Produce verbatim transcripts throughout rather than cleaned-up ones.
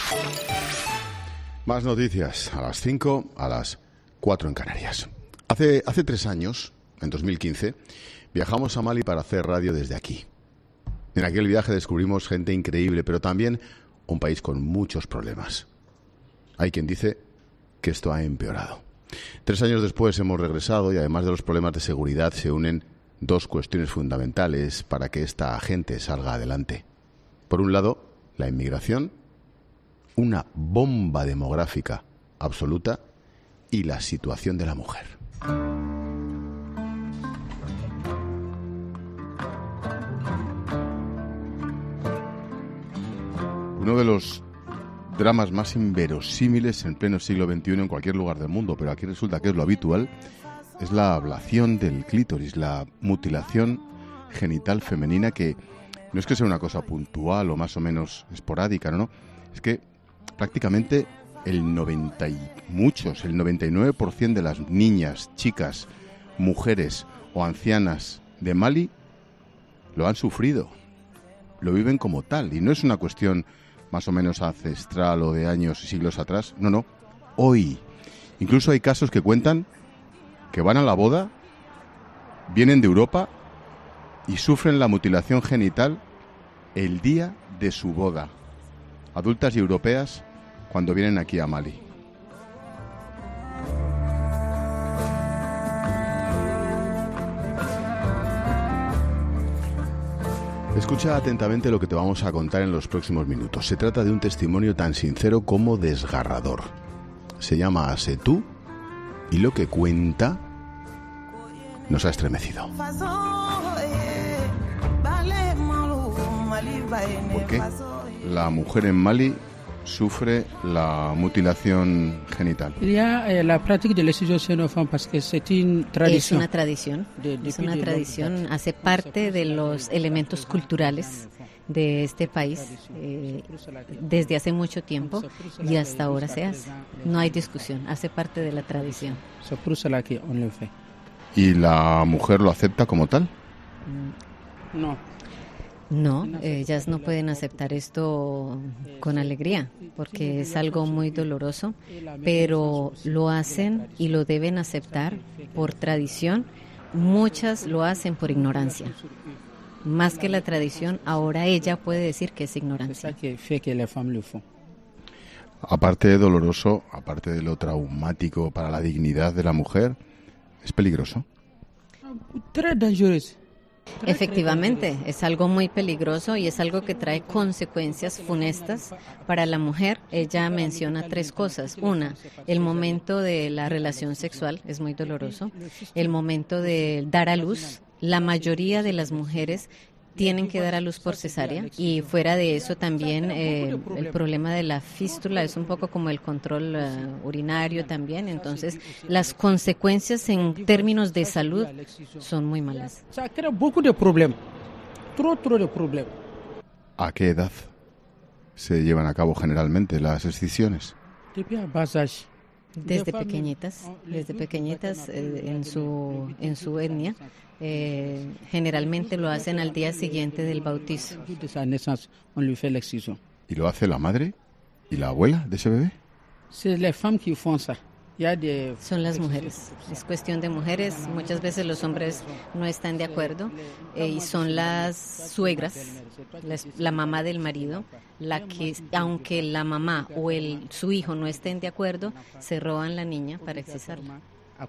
Más noticias a las cinco, a las cuatro en Canarias. Hace, hace tres años, en dos mil quince, viajamos a Mali para hacer radio desde aquí. En aquel viaje descubrimos gente increíble, pero también un país con muchos problemas. Hay quien dice que esto ha empeorado. Tres años después hemos regresado y además de los problemas de seguridad se unen dos cuestiones fundamentales para que esta gente salga adelante. Por un lado, la inmigración, una bomba demográfica absoluta y la situación de la mujer. Uno de los dramas más inverosímiles en pleno siglo veintiuno en cualquier lugar del mundo, pero aquí resulta que es lo habitual, es la ablación del clítoris, la mutilación genital femenina, que no es que sea una cosa puntual o más o menos esporádica, no, no, es que prácticamente el noventa y muchos, el noventa y nueve por ciento de las niñas, chicas, mujeres o ancianas de Mali lo han sufrido, lo viven como tal, y no es una cuestión más o menos ancestral o de años y siglos atrás, no, no, hoy. Incluso hay casos que cuentan que van a la boda, vienen de Europa y sufren la mutilación genital el día de su boda. Adultas y europeas cuando vienen aquí a Mali. Escucha atentamente lo que te vamos a contar en los próximos minutos. Se trata de un testimonio tan sincero como desgarrador. Se llama Asetu y lo que cuenta nos ha estremecido. ¿Por qué? La mujer en Mali sufre la mutilación genital. La práctica de la excision parce que c'est une tradition. Es una tradición, es una tradición, hace parte de los elementos culturales de este país eh, desde hace mucho tiempo y hasta ahora se hace. No hay discusión, hace parte de la tradición. ¿Y la mujer lo acepta como tal? No. No, ellas no pueden aceptar esto con alegría, porque es algo muy doloroso, pero lo hacen y lo deben aceptar por tradición. Muchas lo hacen por ignorancia. Más que la tradición, ahora ella puede decir que es ignorancia. Aparte de doloroso, aparte de lo traumático para la dignidad de la mujer, ¿es peligroso? Très dangereux. Efectivamente, es algo muy peligroso y es algo que trae consecuencias funestas para la mujer. Ella menciona tres cosas. Una, el momento de la relación sexual es muy doloroso. El momento de dar a luz. La mayoría de las mujeres tienen que dar a luz por cesárea, y fuera de eso también eh, el problema de la fístula es un poco como el control uh, urinario también. Entonces las consecuencias en términos de salud son muy malas. ¿A qué edad se llevan a cabo generalmente las excisiones? Desde pequeñitas, desde pequeñitas eh, en su en su etnia, eh, generalmente lo hacen al día siguiente del bautizo. ¿Y lo hace la madre y la abuela de ese bebé? Son las mujeres, es cuestión de mujeres. Muchas veces los hombres no están de acuerdo eh, y son las suegras, la, la mamá del marido, la que, aunque la mamá o el su hijo no estén de acuerdo, se roban la niña para excisarla.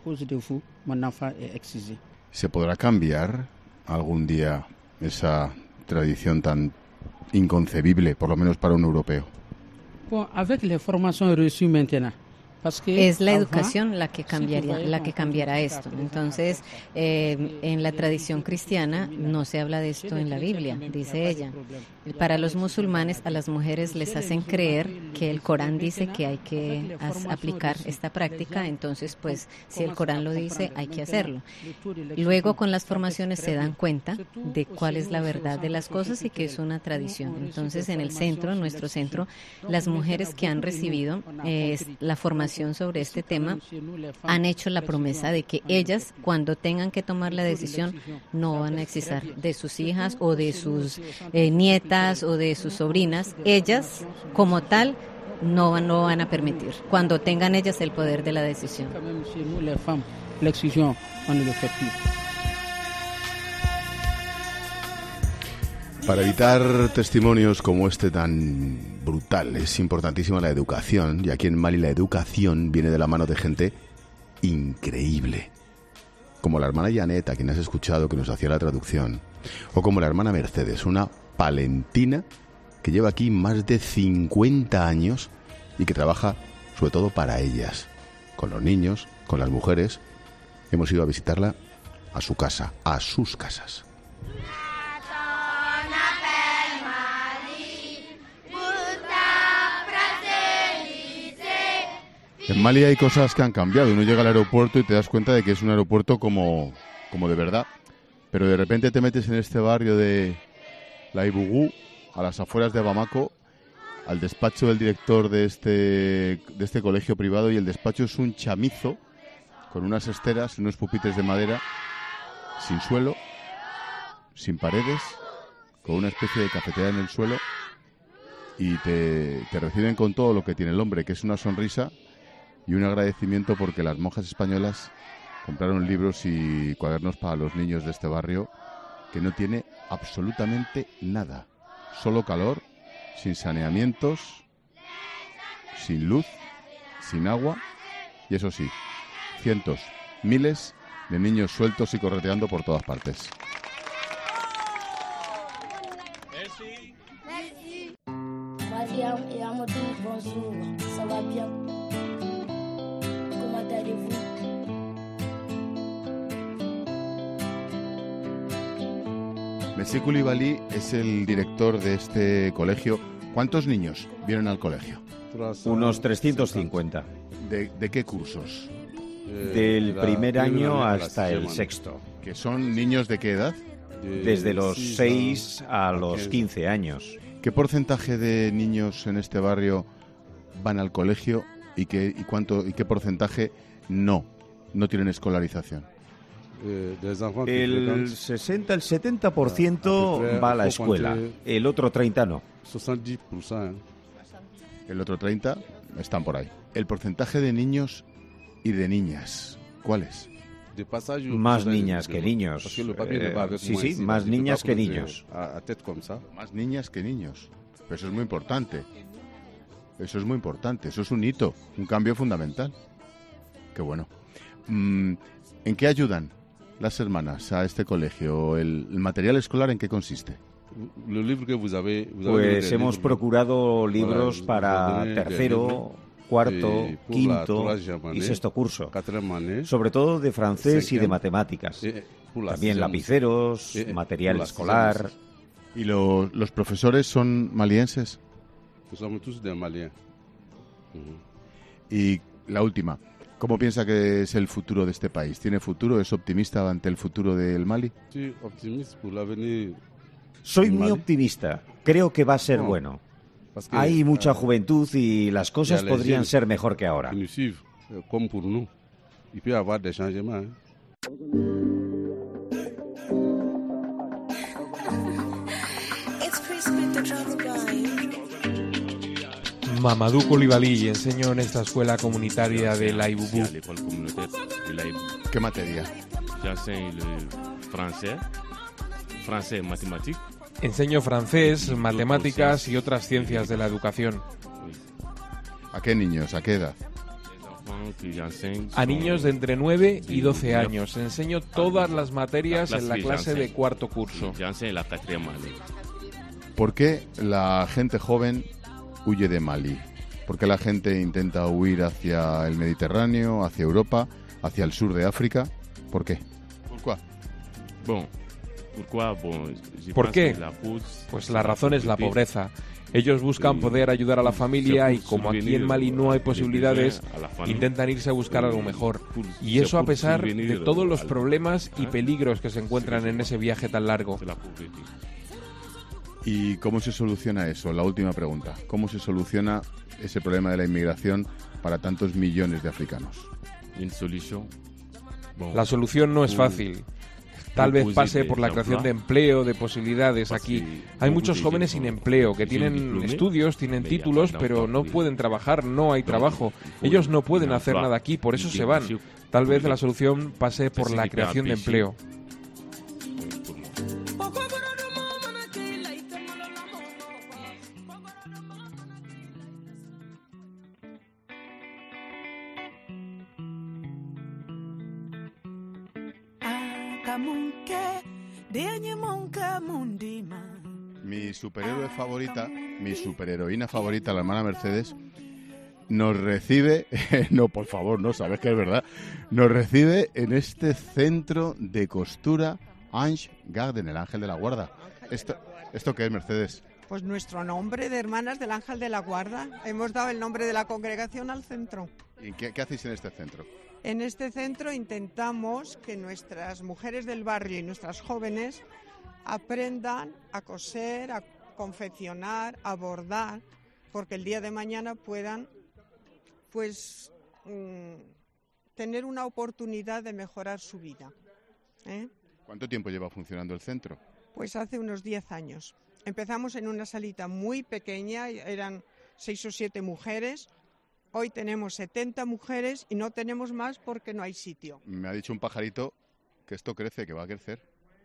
¿Se podrá cambiar algún día esa tradición tan inconcebible, por lo menos para un europeo? Es la educación la que cambiaría, la que cambiará esto. Entonces, eh, en la tradición cristiana no se habla de esto en la Biblia, dice ella. Para los musulmanes, a las mujeres les hacen creer que el Corán dice que hay que as- aplicar esta práctica. Entonces, pues, si el Corán lo dice, hay que hacerlo. Luego, con las formaciones se dan cuenta de cuál es la verdad de las cosas y que es una tradición. Entonces, en el centro, en nuestro centro, las mujeres que han recibido eh, la formación sobre este tema han hecho la promesa de que ellas, cuando tengan que tomar la decisión, no van a excisar de sus hijas o de sus eh, nietas o de sus sobrinas. Ellas, como tal, no, no van a permitir, cuando tengan ellas el poder de la decisión. Para evitar testimonios como este tan brutal, es importantísima la educación, y aquí en Mali la educación viene de la mano de gente increíble, como la hermana Janet, a quien has escuchado, que nos hacía la traducción, o como la hermana Mercedes, una palentina que lleva aquí más de cincuenta años y que trabaja sobre todo para ellas, con los niños, con las mujeres. Hemos ido a visitarla a su casa, a sus casas. En Mali hay cosas que han cambiado. Uno llega al aeropuerto y te das cuenta de que es un aeropuerto como, como de verdad. Pero de repente te metes en este barrio de La Ibougou, a las afueras de Bamako, al despacho del director de este, de este colegio privado, y el despacho es un chamizo con unas esteras, unos pupitres de madera, sin suelo, sin paredes, con una especie de cafetera en el suelo, y te, te reciben con todo lo que tiene el hombre, que es una sonrisa y un agradecimiento porque las monjas españolas compraron libros y cuadernos para los niños de este barrio, que no tiene absolutamente nada. Solo calor, sin saneamientos, sin luz, sin agua, y eso sí, cientos, miles de niños sueltos y correteando por todas partes. Merci. Merci. Merci et à mon tour, bonjour. Ça va bien? Comment allez-vous? Messi Koulibaly es el director de este colegio. ¿Cuántos niños vienen al colegio? Unos trescientos cincuenta. ¿De, de qué cursos? Del primer año hasta el sexto. ¿Que son niños de qué edad? Desde los seis a los quince años. ¿Qué porcentaje de niños en este barrio van al colegio y qué, y cuánto, y qué porcentaje no, no tienen escolarización? El sesenta, el setenta por ciento va a la escuela, el otro treinta no. El otro treinta están por ahí. El porcentaje de niños y de niñas, ¿cuál es? Más niñas que niños. Eh, sí, sí, más niñas que niños. Más niñas que niños. Pero eso es muy importante. Eso es muy importante. Eso es un hito, un cambio fundamental. Qué bueno. ¿En qué ayudan las hermanas a este colegio? ¿El, el material escolar en qué consiste? Pues hemos procurado libros para tercero, cuarto, quinto y sexto curso, sobre todo de francés y de matemáticas. También lapiceros, material escolar. ¿Y lo, los profesores son malienses? Y la última, ¿cómo piensa que es el futuro de este país? ¿Tiene futuro? ¿Es optimista ante el futuro del Mali? Soy muy optimista. Creo que va a ser bueno. Hay mucha juventud y las cosas podrían ser mejor que ahora. Mamadou Koulibaly, enseño en esta escuela comunitaria de La Ibougou. ¿Qué materia? Enseño francés, matemáticas y otras ciencias de la educación. ¿A qué niños? ¿A qué edad? A niños de entre nueve y doce años. Enseño todas las materias en la clase de cuarto curso. ¿Por qué la gente joven huye de Mali? ¿Por qué la gente intenta huir hacia el Mediterráneo, hacia Europa, hacia el sur de África? ¿Por qué? ¿Por qué? Pues la razón es la pobreza. Ellos buscan poder ayudar a la familia y como aquí en Mali no hay posibilidades, intentan irse a buscar algo mejor. Y eso a pesar de todos los problemas y peligros que se encuentran en ese viaje tan largo. ¿Y cómo se soluciona eso? La última pregunta. ¿Cómo se soluciona ese problema de la inmigración para tantos millones de africanos? La solución no es fácil. tal vez pase por la creación de empleo, de posibilidades aquí. Hay muchos jóvenes sin empleo, que tienen estudios, tienen títulos, pero no pueden trabajar, no hay trabajo. Ellos no pueden hacer nada aquí, por eso se van. Tal vez la solución pase por la creación de empleo. Mi superhéroe favorita, mi superheroína favorita, la hermana Mercedes, nos recibe, no, por favor, no, sabes que es verdad, nos recibe en este centro de costura Ange Garden, el Ángel de la Guarda. ¿Esto, ¿Esto qué es, Mercedes? Pues nuestro nombre de Hermanas del Ángel de la Guarda. Hemos dado el nombre de la congregación al centro. ¿Y qué, qué hacéis en este centro? En este centro intentamos que nuestras mujeres del barrio y nuestras jóvenes aprendan a coser, a confeccionar, a bordar, porque el día de mañana puedan pues mmm, tener una oportunidad de mejorar su vida. ¿eh? ¿Cuánto tiempo lleva funcionando el centro? Pues hace unos diez años. Empezamos en una salita muy pequeña, eran seis o siete mujeres. Hoy tenemos setenta mujeres y no tenemos más porque no hay sitio. Me ha dicho un pajarito que esto crece, que va a crecer.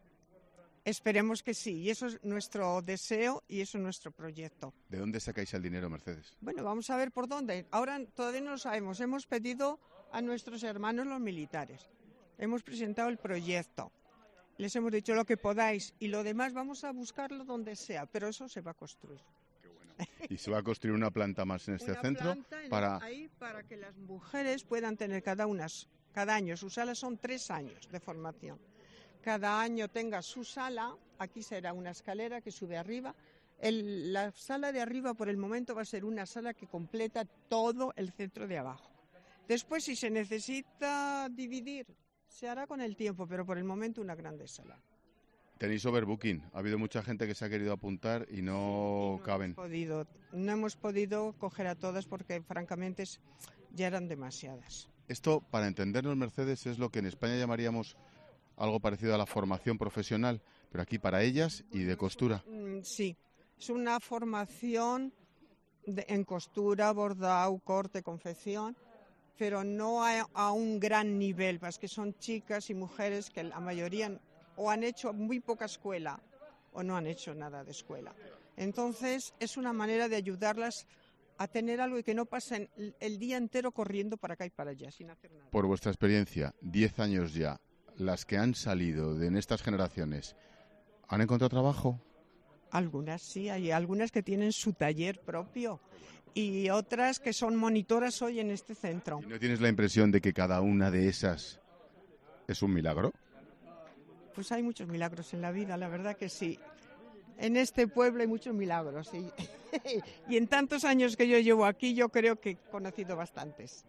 Esperemos que sí, y eso es nuestro deseo y eso es nuestro proyecto. ¿De dónde sacáis el dinero, Mercedes? Bueno, vamos a ver por dónde. Ahora todavía no lo sabemos. Hemos pedido a nuestros hermanos los militares. Hemos presentado el proyecto. Les hemos dicho lo que podáis y lo demás vamos a buscarlo donde sea, pero eso se va a construir. Qué bueno. ¿Y se va a construir una planta más en este una centro? Planta en para... ahí para que las mujeres puedan tener cada una, cada año, sus salas son tres años de formación. Cada año tenga su sala, aquí será una escalera que sube arriba. El, la sala de arriba por el momento va a ser una sala que completa todo el centro de abajo. Después, si se necesita dividir, se hará con el tiempo, pero por el momento una grande sala. Tenéis overbooking, ha habido mucha gente que se ha querido apuntar y no, no caben. Hemos podido, no hemos podido coger a todas porque francamente ya eran demasiadas. Esto, para entendernos, Mercedes, es lo que en España llamaríamos algo parecido a la formación profesional, pero aquí para ellas y de costura. Sí, es una formación de, en costura, bordado, corte, confección, pero no a, a un gran nivel, porque que son chicas y mujeres que la mayoría o han hecho muy poca escuela o no han hecho nada de escuela. Entonces es una manera de ayudarlas a tener algo y que no pasen el día entero corriendo para acá y para allá sin hacer nada. Por vuestra experiencia, diez años ya, las que han salido de en estas generaciones, ¿han encontrado trabajo? Algunas sí, hay algunas que tienen su taller propio y otras que son monitoras hoy en este centro. ¿Y no tienes la impresión de que cada una de esas es un milagro? Pues hay muchos milagros en la vida, la verdad que sí. En este pueblo hay muchos milagros y, y en tantos años que yo llevo aquí yo creo que he conocido bastantes.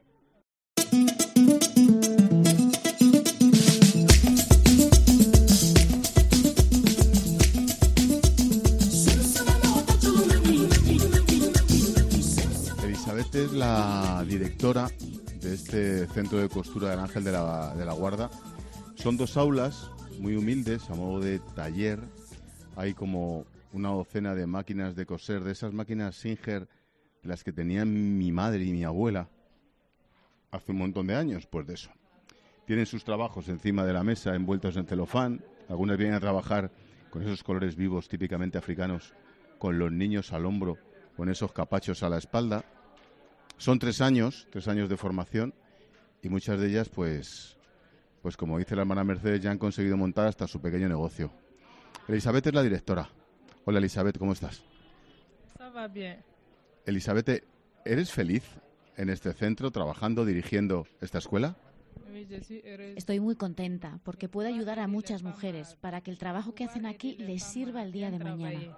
Elizabeth es la directora de este centro de costura del Ángel de la, de la Guarda. Son dos aulas muy humildes, a modo de taller. Hay como una docena de máquinas de coser, de esas máquinas Singer, las que tenían mi madre y mi abuela hace un montón de años, pues de eso. Tienen sus trabajos encima de la mesa, envueltos en celofán. Algunas vienen a trabajar con esos colores vivos típicamente africanos, con los niños al hombro, con esos capachos a la espalda. Son tres años, tres años de formación, y muchas de ellas, pues, pues como dice la hermana Mercedes, ya han conseguido montar hasta su pequeño negocio. Elizabeth es la directora. Hola, Elizabeth, ¿cómo estás? Eso va bien. Elizabeth, ¿eres feliz en este centro, trabajando, dirigiendo esta escuela? Estoy muy contenta porque puedo ayudar a muchas mujeres para que el trabajo que hacen aquí les sirva el día de mañana.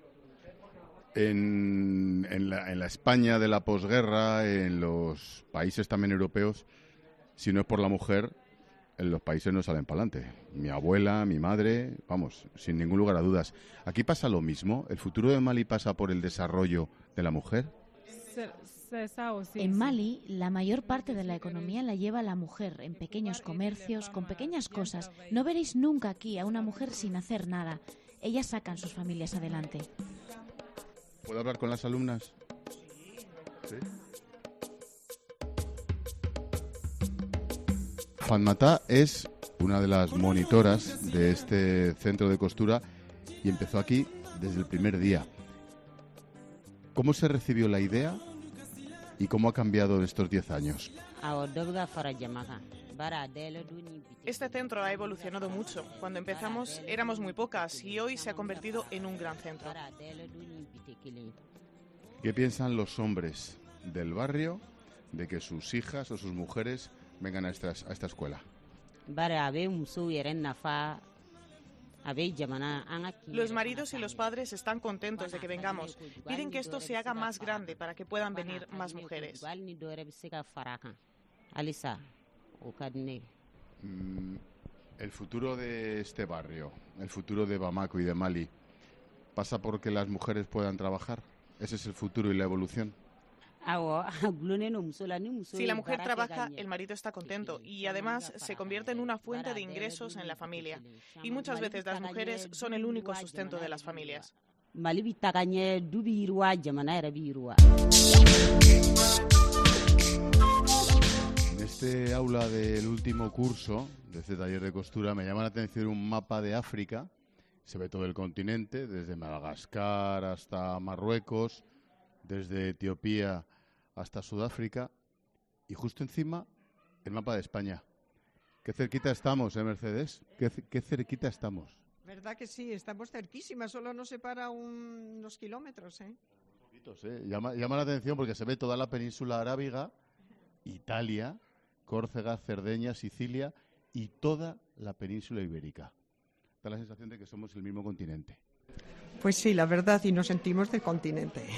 En, en, la, en la España de la posguerra, en los países también europeos, si no es por la mujer, en los países no salen para adelante. Mi abuela, mi madre, vamos, sin ningún lugar a dudas. ¿Aquí pasa lo mismo? ¿El futuro de Mali pasa por el desarrollo de la mujer? En Mali, la mayor parte de la economía la lleva la mujer, en pequeños comercios, con pequeñas cosas. No veréis nunca aquí a una mujer sin hacer nada. Ellas sacan sus familias adelante. ¿Puedo hablar con las alumnas? Sí. Fatmata es una de las monitoras de este centro de costura y empezó aquí desde el primer día. ¿Cómo se recibió la idea y cómo ha cambiado en estos diez años? Este centro ha evolucionado mucho. Cuando empezamos éramos muy pocas y hoy se ha convertido en un gran centro. ¿Qué piensan los hombres del barrio de que sus hijas o sus mujeres vengan a esta, a esta escuela? Los maridos y los padres están contentos de que vengamos. Piden que esto se haga más grande para que puedan venir más mujeres. Mm, el futuro de este barrio, el futuro de Bamako y de Mali, ¿pasa por que las mujeres puedan trabajar? ¿Ese es el futuro y la evolución? Si la mujer trabaja, el marido está contento y además se convierte en una fuente de ingresos en la familia. Y muchas veces las mujeres son el único sustento de las familias. En este aula del último curso de este taller de costura me llama la atención un mapa de África. Se ve todo el continente, desde Madagascar hasta Marruecos, desde Etiopía hasta Sudáfrica, y justo encima el mapa de España. Qué cerquita estamos, ¿eh, Mercedes? Qué, qué cerquita estamos. ¿Verdad que sí? Estamos cerquísimas, solo nos separa un, unos kilómetros, ¿eh? Poquitos, ¿eh? Llama, llama la atención porque se ve toda la península arábiga, Italia, Córcega, Cerdeña, Sicilia y toda la península ibérica. Da la sensación de que somos el mismo continente. Pues sí, la verdad, y nos sentimos del continente.